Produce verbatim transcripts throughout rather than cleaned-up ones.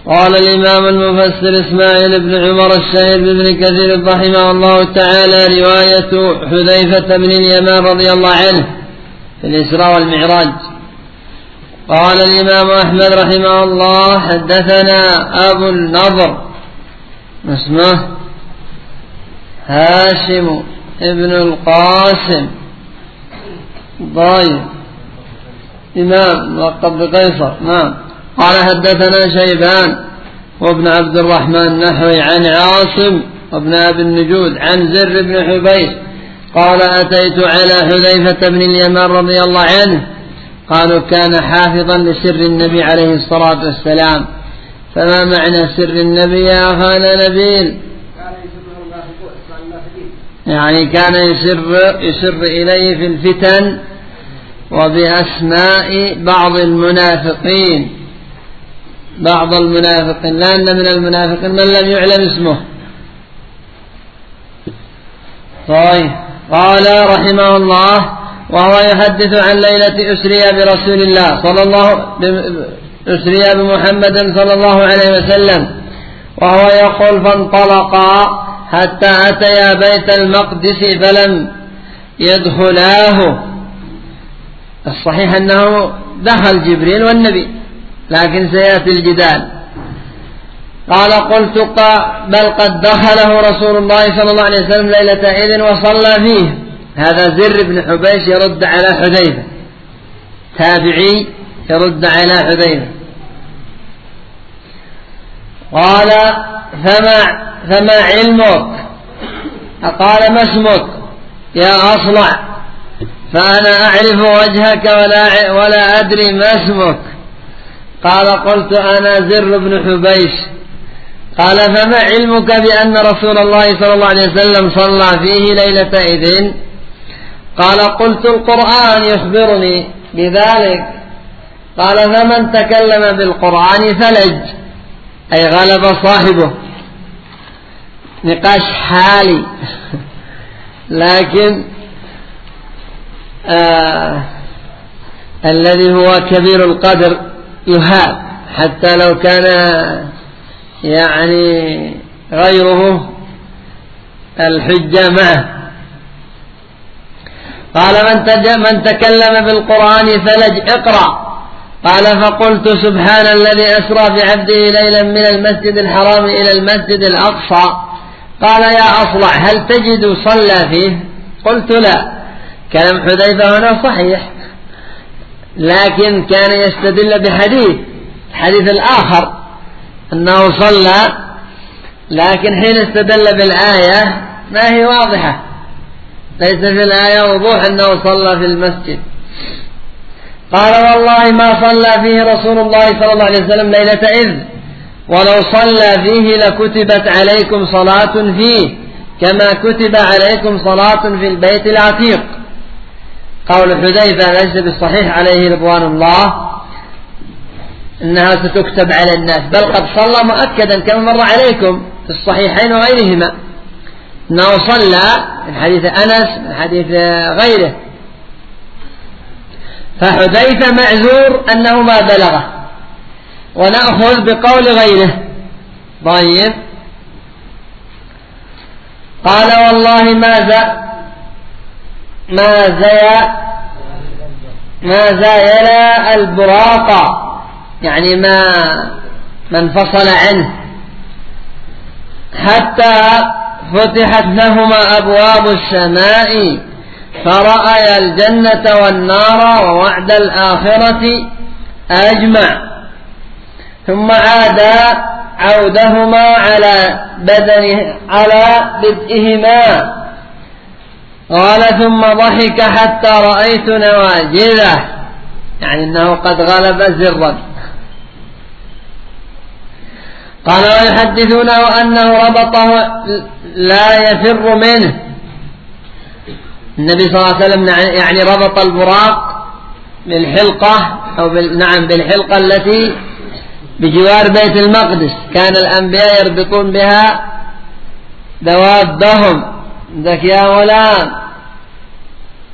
قال الإمام المفسر إسماعيل بن عمر الشهير بن كثير رحمه الله تعالى: رواية حذيفة بن اليمان رضي الله عنه في الإسراء والمعراج. قال الإمام أحمد رحمه الله: حدثنا أبو النضر اسمه هاشم ابن القاسم ضايع إمام لقب بقيصر. نعم. قال حدثنا شيبان وابن عبد الرحمن النحوي عن عاصم وابن أبي النجود عن زر بن حبيش قال: أتيت على حذيفة بن اليمان رضي الله عنه. قالوا: كان حافظا لسر النبي عليه الصلاة والسلام. فما معنى سر النبي يا أخانا نبيل؟ يعني كان يسر, يسر إليه في الفتن وبأسماء بعض المنافقين بعض المنافقين لأن من المنافقين من لم يعلم اسمه. طيب. قال رحمه الله: وهو يحدث عن ليلة أسري برسول الله صلى الله أسري بمحمد صلى الله عليه وسلم، وهو يقول: فانطلقا حتى أتيا بيت المقدس فلم يدخلاه. الصحيح أنه دخل جبريل والنبي، لكن سيأتي الجدال. قال: قلت: بل قد دخله رسول الله صلى الله عليه وسلم ليلة إذن وصلى فيه. هذا زر بن حبيش يرد على حذيفة، تابعي يرد على حذيفة. قال: فما, فما علمك؟ قال: ما اسمك يا أصلع؟ فأنا أعرف وجهك ولا, ولا أدري ما اسمك. قال: قلت: أنا زر بن حبيش. قال: فما علمك بأن رسول الله صلى الله عليه وسلم صلى فيه ليلة إذن؟ قال: قلت: القرآن يخبرني بذلك. قال: فمن تكلم بالقرآن فلج، أي غلب صاحبه. نقاش حالي لكن آه الذي هو كبير القدر يهاب حتى لو كان يعني غيره الحجة معه. قال: من تكلم بالقرآن فلج، اقرأ. قال: فقلت: سبحان الذي أسرى بعبده ليلا من المسجد الحرام إلى المسجد الأقصى. قال: يا أصلع، هل تجد صلى فيه؟ قلت: لا. كلام حذيفة هنا صحيح، لكن كان يستدل بحديث الحديث الآخر أنه صلى، لكن حين استدل بالآية ما هي واضحة، ليس في الآية وضوح أنه صلى في المسجد. قال: والله ما صلى فيه رسول الله صلى الله عليه وسلم ليلة إذ، ولو صلى فيه لكتبت عليكم صلاة فيه كما كتب عليكم صلاة في البيت العتيق. قول حذيفة ليس بالصحيح عليه رضوان الله إنها ستكتب على الناس، بل قد صلى مؤكدا كما مر عليكم في الصحيحين وغيرهما أنه صلى من حديث أنس من حديث غيره. فحذيفة معذور أنه ما بلغه، ونأخذ بقول غيره. طيب. قال: والله ما زا ما زيا ما زايل البراق، يعني ما ما انفصل عنه، حتى فتحت لهما أبواب السماء فرأيا الجنة والنار ووعد الآخرة أجمع، ثم عادا عودهما على بدنه على بدئهما. قال: ثم ضحك حتى رأيت نواجذه، يعني أنه قد غلب زرا. قال: ويحدثونه أنه ربطه لا يفر منه. النبي صلى الله عليه وسلم يعني ربط البراق بالحلقة أو بال... نعم بالحلقة التي بجوار بيت المقدس، كان الأنبياء يربطون بها دوابهم. عندك يا غلام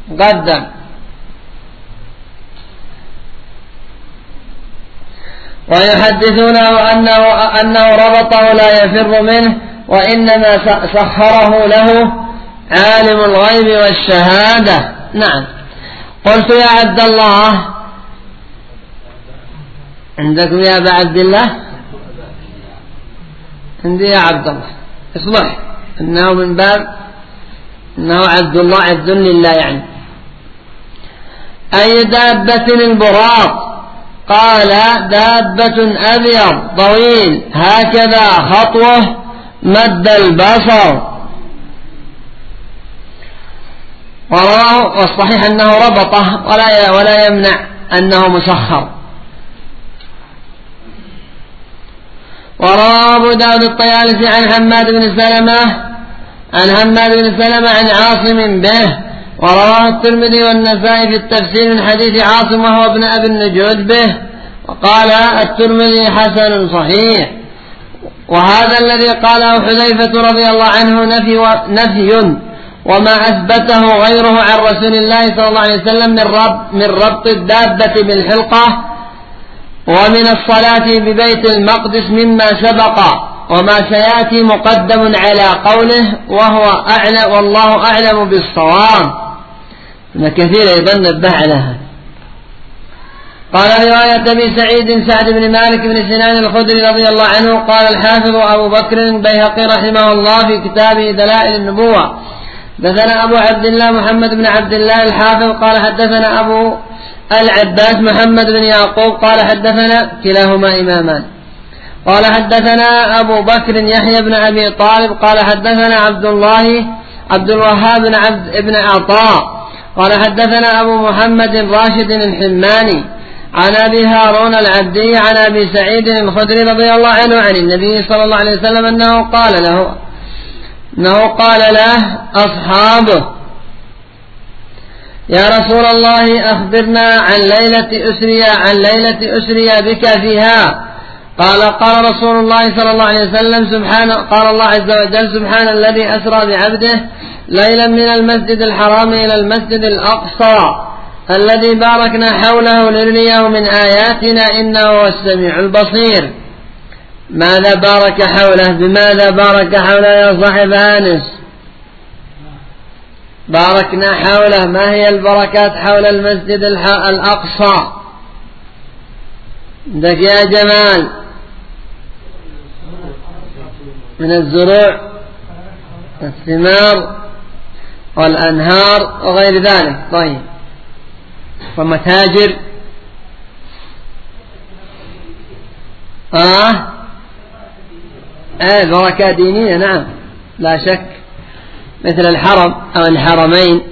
قدم. ويحدثونه أنه, أنه ربطه لا يفر منه، وإنما سخره له عالم الغيب والشهادة. نعم. قلت يا عبد الله، عندكم يا أبا عبد الله؟ عندي يا عبد الله، اصلح إنه من باب إنه عبد الله، عبد لله يعني. أي دابة البراق؟ قال دابة أبيض طويل هكذا خطوه مد البصر. ورواه، والصحيح أنه ربطه ولا ولا يمنع أنه مسخر. ورواه أبو داود الطيالسي عن حماد بن سلمة عن حماد بن سلمة عن عاصم به. ورواه الترمذي والنسائي في التفسير من حديث عاصم وهو ابن أبي النجود به. وقال الترمذي حسن صحيح. وهذا الذي قاله حذيفة رضي الله عنه نفي, نفي وما أثبته غيره عن رسول الله صلى الله عليه وسلم من ربط, من ربط الدابة بالحلقة ومن الصلاة ببيت المقدس مما سبق وما سيأتي مقدم على قوله وهو أعلم والله أعلم بالصواب. ابن كثير أيضا نبه على هذا. قال رواية أبي سعيد سعد بن مالك بن سنان الخدري رضي الله عنه قال الحافظ أبو بكر البيهقي رحمه الله في كتابه دلائل النبوة حدثنا أبو عبد الله محمد بن عبد الله الحافظ قال حدثنا أبو العباس محمد بن يعقوب قال حدثنا كلاهما إمامان قال حدثنا أبو بكر يحيى بن أبي طالب قال حدثنا عبد الله عبد الوهاب بن عبد ابن عطاء قال حدثنا أبو محمد راشد الحماني عن أبي هارون العبدي عن أبي سعيد الخدري رضي الله عنه عن النبي صلى الله عليه وسلم أنه قال له أنه قال له أصحابه يا رسول الله أخبرنا عن ليلة أسري عن ليلة أسري بك فيها. قال قال رسول الله صلى الله عليه وسلم سبحان قال الله عز وجل سبحان الذي أسرى بعبده ليلا من المسجد الحرام إلى المسجد الأقصى الذي باركنا حوله لنريه من آياتنا إنه هو السميع البصير. ماذا بارك حوله؟ بماذا بارك حوله يا صاحب آنس؟ باركنا حوله. ما هي البركات حول المسجد الأقصى؟ عندك يا جمال؟ من الزروع الثمار والأنهار وغير ذلك. طيب ومتاجر آه آه بركة دينية نعم لا شك مثل الحرم أو الحرمين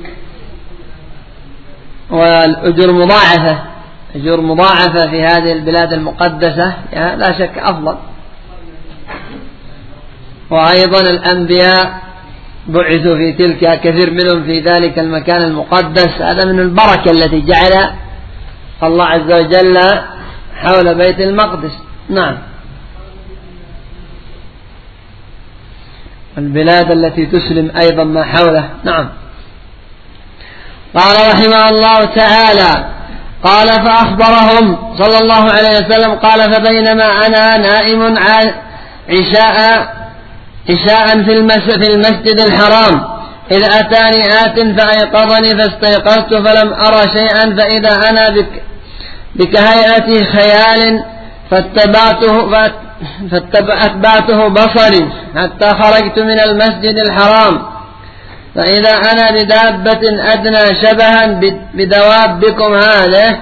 والأجور مضاعفة أجور مضاعفة في هذه البلاد المقدسة لا شك أفضل. وأيضا الأنبياء بعثوا في تلك كثير منهم في ذلك المكان المقدس. هذا من البركة التي جعل الله عز وجل حول بيت المقدس. نعم البلاد التي تسلم أيضا ما حوله. نعم. قال رحمه الله تعالى قال فأخبرهم صلى الله عليه وسلم قال فبينما أنا نائم عشاء عشاء في المسجد الحرام إذ أتاني آت فأيقظني فاستيقظت فلم أرى شيئا فإذا أنا بك بكهيئة خيال فاتبعته فاتبعته بصري حتى خرجت من المسجد الحرام فإذا أنا بدابة أدنى شبها بدوابكم هذه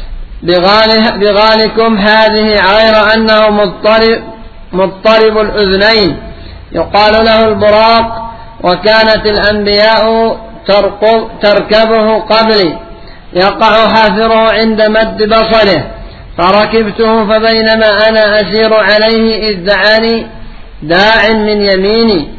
بغالكم هذه غير أنه مضطرب, مضطرب الأذنين يقال له البراق وكانت الأنبياء تركبه قبلي يقع حافره عند مد بصره فركبته فبينما أنا أسير عليه إذ دعاني داع من يميني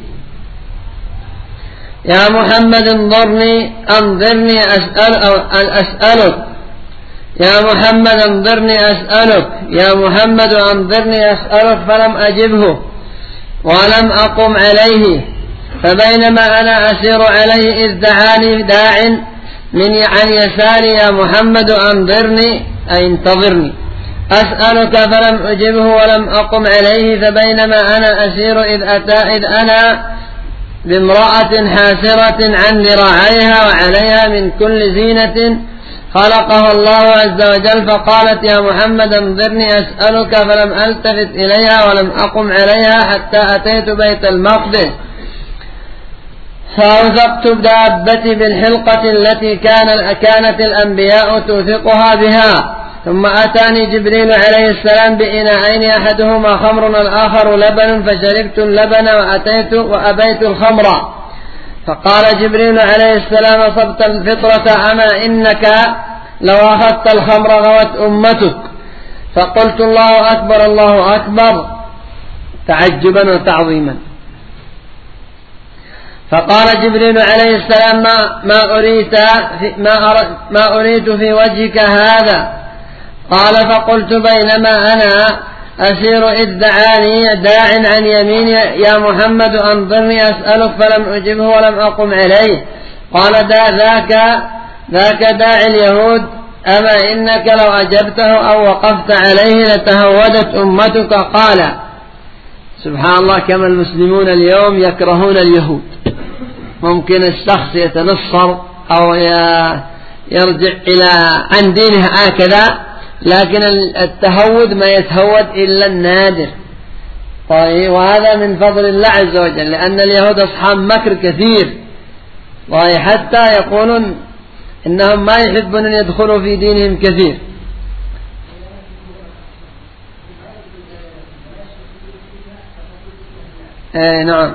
يا محمد انظرني أنظرني أسأل أسألك يا محمد انظرني أسألك يا محمد أنظرني أسألك فلم أجبه ولم أقم عليه فبينما أنا أسير عليه إذ دعاني داع من عن يساري يا محمد أنظرني أي انتظرني أسألك فلم أجبه ولم أقم عليه. فبينما أنا أسير إذ أتى إذ أنا بامرأة حاسرة عن ذراعيها وعليها من كل زينة خلقها الله عز وجل، فقالت يا محمد انظرني أسألك، فلم ألتفت إليها ولم أقم عليها حتى أتيت بيت المقدس، فأوثقت دابتي بالحلقة التي كان كانت الأنبياء توثقها بها. ثم أتاني جبريل عليه السلام بإناءين أحدهما خمر والآخر لبن، فشربت اللبن وأتيت وأبيت الخمر. فقال جبريل عليه السلام أصبت الفطرة، أما إنك لو أخذت الخمر غوت أمتك. فقلت الله أكبر الله أكبر تعجبا وتعظيما. فقال جبريل عليه السلام ما, ما, أريت في ما, ما أريت في وجهك هذا؟ قال فقلت بينما أنا أسير إذ دعاني داع عن يميني يا محمد أنظرني أسألك، فلم أجبه ولم أقم عليه. قال دا ذاك ذاك داعي اليهود، أما إنك لو أجبته أو وقفت عليه لتهودت أمتك. قال سبحان الله كما المسلمون اليوم يكرهون اليهود. ممكن الشخص يتنصر أو يرجع إلى عن دينه هكذا، لكن التهود ما يتهود إلا النادر. طيب وهذا من فضل الله عز وجل، لأن اليهود أصحاب مكر كثير، طيب حتى يقولون إنهم ما يحبون أن يدخلوا في دينهم كثير. اي نعم.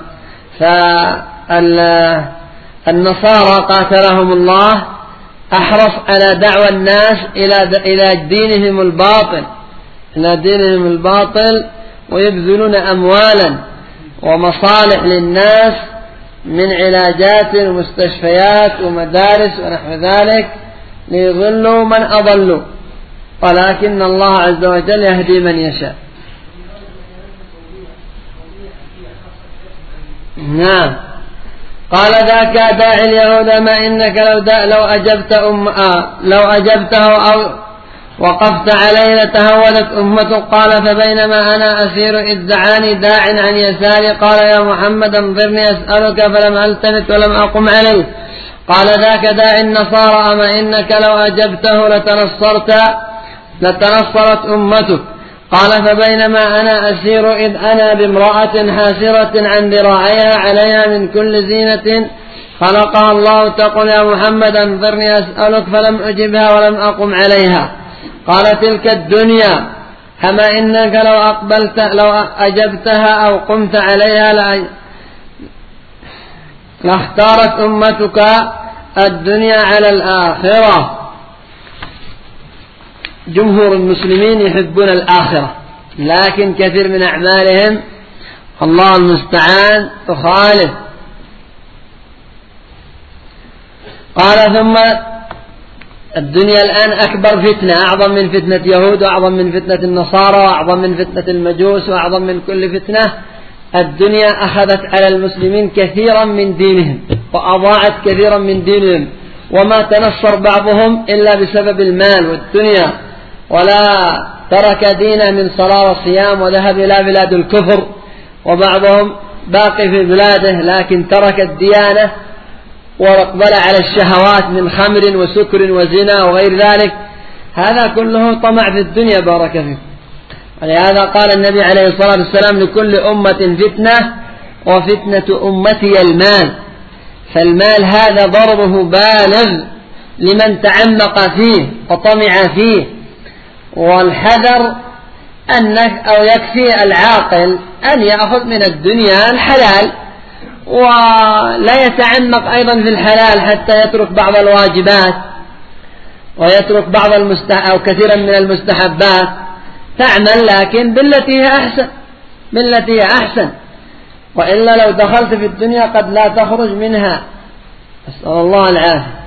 فالنصارى قاتلهم الله أحرص على دعوى الناس إلى إلى دينهم الباطل إلى دينهم الباطل ويبذلون أموالا ومصالح للناس من علاجات ومستشفيات ومدارس ونحو ذلك ليضلوا من أضلوا، ولكن الله عز وجل يهدي من يشاء. نعم. قال ذاك داعي اليهود، ما إنك لو, لو, أجبت أم آه لو أجبته أو وقفت عليه لتهودت أمته. قال فبينما أنا أسير إذ دعاني داع عن يساري قال يا محمد انظرني أسألك، فلم ألتفت ولم أقم عليه. قال ذاك داعي النصارى، أما إنك لو أجبته لتنصرت لتنصرت أمتك. قال فبينما أنا أسير إذ أنا بامرأة حاسرة عن ذراعيها عليها من كل زينة خلقها الله تقول يا محمد انظرني أسألك، فلم أجبها ولم أقم عليها. قال تلك الدنيا، أما إنك لو أقبلت لو أجبتها أو قمت عليها لاختارت أمتك الدنيا على الآخرة. جمهور المسلمين يحبون الآخرة، لكن كثير من أعمالهم الله المستعان تخالف. قال ثم الدنيا الآن أكبر فتنة، أعظم من فتنة يهود وأعظم من فتنة النصارى وأعظم من فتنة المجوس وأعظم من كل فتنة. الدنيا أخذت على المسلمين كثيرا من دينهم وأضاعت كثيرا من دينهم، وما تنصر بعضهم إلا بسبب المال والدنيا، ولا ترك دينه من صلاة وصيام وذهب إلى بلاد الكفر، وبعضهم باقي في بلاده لكن ترك الديانة واقبل على الشهوات من خمر وسكر وزنا وغير ذلك. هذا كله طمع في الدنيا بارك فيه. ولهذا قال النبي عليه الصلاة والسلام لكل أمة فتنة وفتنة أمتي المال. فالمال هذا ضربه بالغ لمن تعمق فيه وطمع فيه، والحذر أنك أو يكفي العاقل أن يأخذ من الدنيا الحلال ولا يتعمق أيضا في الحلال حتى يترك بعض الواجبات ويترك بعض المستح أو كثيرا من المستحبات. تعمل لكن بالتي هي أحسن بالتي هي أحسن، وإلا لو دخلت في الدنيا قد لا تخرج منها، أسأل الله العافية.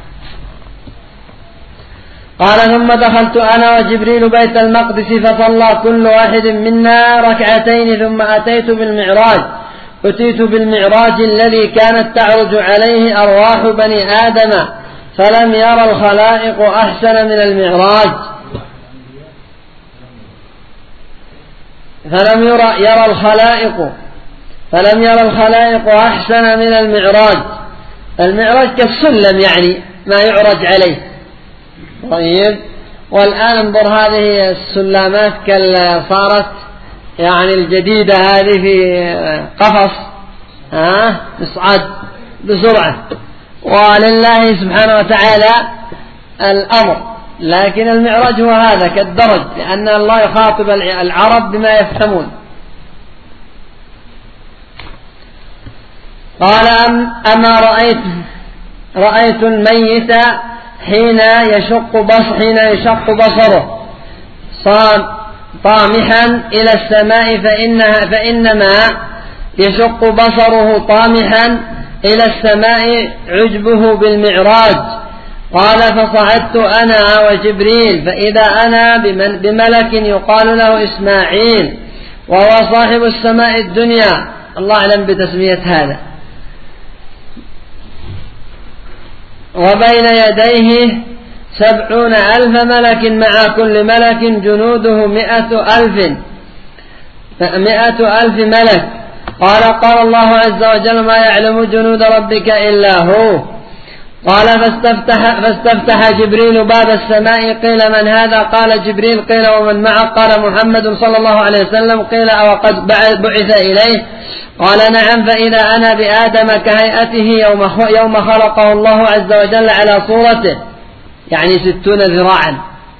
قال ثم دخلت أنا وجبريل بيت المقدس فصلى كل واحد منا ركعتين، ثم أتيت بالمعراج أتيت بالمعراج الذي كانت تعرج عليه أرواح بني آدم، فلم يرى الخلائق أحسن من المعراج. فلم يرى يرى الخلائق فلم يرى الخلائق أحسن من المعراج. المعراج كالسلم يعني ما يعرج عليه. طيب، والآن انظر هذه السلامات كال صارت يعني الجديدة هذه في قفص ها يصعد بسرعة، ولله سبحانه وتعالى الأمر. لكن المعراج هو هذا كالدرج، لأن الله يخاطب العرب بما يفهمون. قال أم أما رأيت رأيت الميت حين يشق بص حين يشق بصره طامحا إلى السماء فإنها فإنما يشق بصره طامحا إلى السماء عجبه بالمعراج. قال فصعدت أنا وجبريل فإذا أنا بملك يقال له إسماعيل، وهو صاحب السماء الدنيا، الله أعلم بتسمية هذا، وبين يديه سبعون ألف ملك مع كل ملك جنوده مئة ألف مئة ألف ملك. قال قال الله عز وجل ما يعلم جنود ربك إلا هو. قال فاستفتح, فاستفتح جبريل باب السماء، قيل من هذا؟ قال جبريل. قيل ومن معه؟ قال محمد صلى الله عليه وسلم. قيل أوقد بعث إليه؟ قال نعم. فإذا أنا بآدم كهيئته يوم, يوم خلقه الله عز وجل على صورته، يعني ستون ذراعا،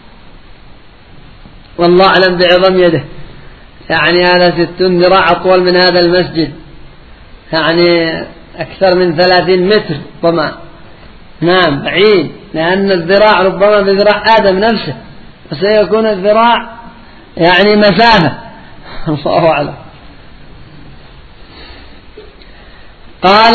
والله أعلم بعظم يده، يعني هذا ستون ذراع أطول من هذا المسجد، يعني أكثر من ثلاثين متر ربما. نعم بعيد، لأن الذراع ربما بذراع آدم نفسه، وسيكون الذراع يعني مسافة الله أعلم. قال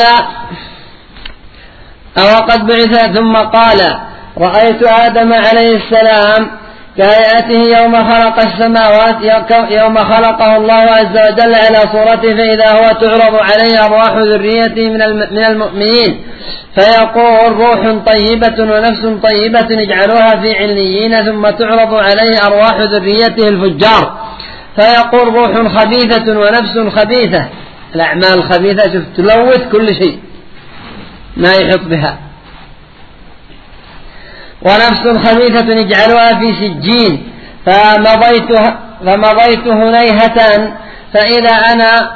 أوقد بعث ثم قال رأيت آدم عليه السلام كهيئته يوم خلق السماوات يوم خلقه الله عز وجل على صورته، فإذا هو تعرض عليه أرواح ذريته من المؤمنين، فيقول روح طيبة ونفس طيبة اجعلوها في عليين، ثم تعرض عليه أرواح ذريته الفجار، فيقول روح خبيثة ونفس خبيثة، الأعمال الخبيثة شوف تلوث كل شيء ما يحط بها، ونفس خبيثة اجعلوها في سجين، فمضيت فمضيت هنيهة فإذا أنا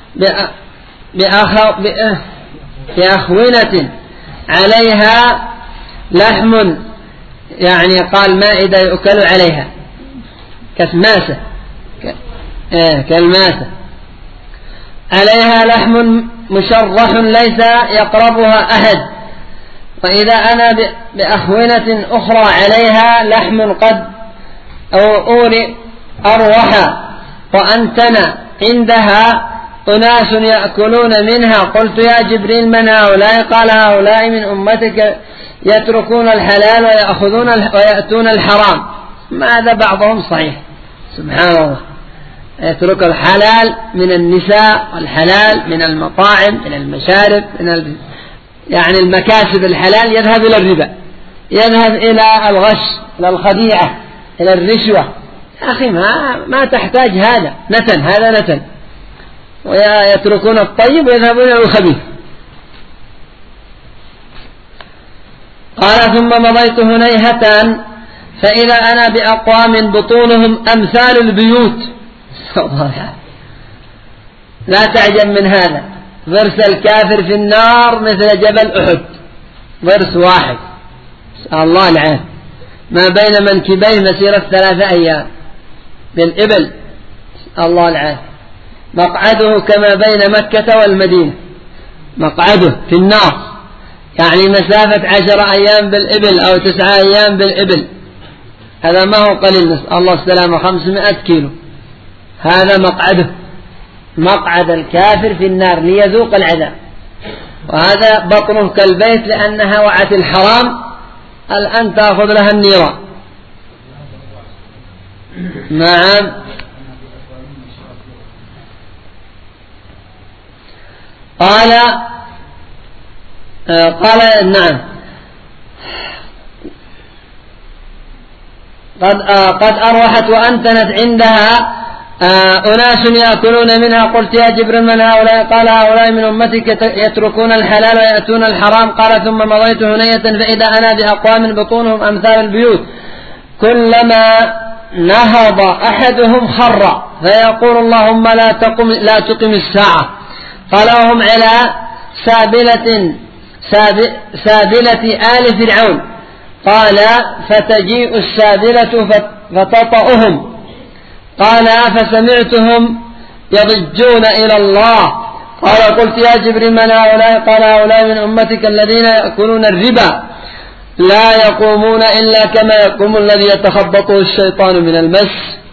بأخونة عليها لحم، يعني قال مائدة يؤكل عليها كسماسة كالماسة، عليها لحم مشرح ليس يقربها أحد، وإذا أنا بأخونة أخرى عليها لحم قد أوري أروح وأنتن عندها أناس يأكلون منها. قلت يا جبريل من هؤلاء؟ قال هؤلاء من أمتك يتركون الحلال ويأخذون ويأتون الحرام. ماذا بعضهم صحيح سبحان الله، يترك الحلال من النساء والحلال من المطاعم من المشارب من ال... يعني المكاسب الحلال، يذهب إلى الربا، يذهب إلى الغش، إلى الخديعة، إلى الرشوة. يا أخي ما, ما تحتاج هذا نتن، هذا نتن، ويتركون الطيب ويذهبون إلى الخبيث. قال ثم مضيت هنيهة فإذا أنا بأقوام بطونهم أمثال البيوت. لا تعجب من هذا، ضرس الكافر في النار مثل جبل أحد، ضرس واحد سأل الله العافية، ما بين منكبيه مسيرة ثلاثة أيام بالإبل، الله العافية. مقعده كما بين مكة والمدينة، مقعده في النار يعني مسافة عشر أيام بالإبل أو تسعة أيام بالإبل، هذا ما هو قليل، نسأل الله السلامة، خمسمائة كيلو. هذا مقعده، مقعد الكافر في النار ليذوق العذاب. وهذا بطنه كالبيت لأنها وعت الحرام، الآن تأخذ لها النيران. نعم. قال قال نعم قد قد أروحت وأنتنت عندها آه أناس يأكلون منها. قلت يا جبريل من هؤلاء؟ قال هؤلاء من أمتك يتركون الحلال ويأتون الحرام. قال ثم مضيت هنية فإذا أنا بأقوام بطونهم أمثال البيوت كلما نهض أحدهم خر فيقول اللهم لا تقم, لا تقم الساعة. قال وهم على سابلة سابلة آل فرعون. قال فتجيء السابلة فتطأهم. قال فسمعتهم يضجون إلى الله. قال قلت يا جبريل من هؤلاء؟ قال هؤلاء من أمتك الذين يأكلون الربا لا يقومون إلا كما يقوم الذي يتخبطه الشيطان من المس.